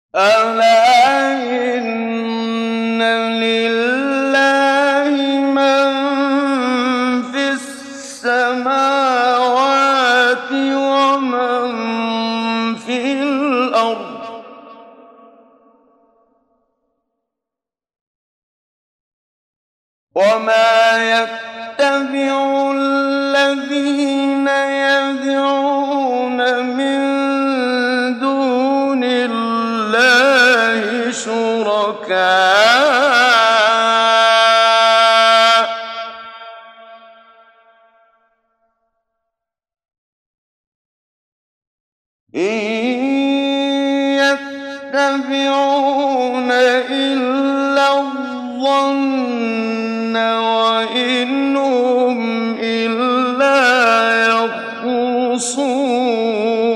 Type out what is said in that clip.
ألا إن لله من في السماوات ومن في الأرض وما يتبع الذين يدعون من دون الله شركاء إن يتبعون إلا الظن وإن هم إلا يخرصون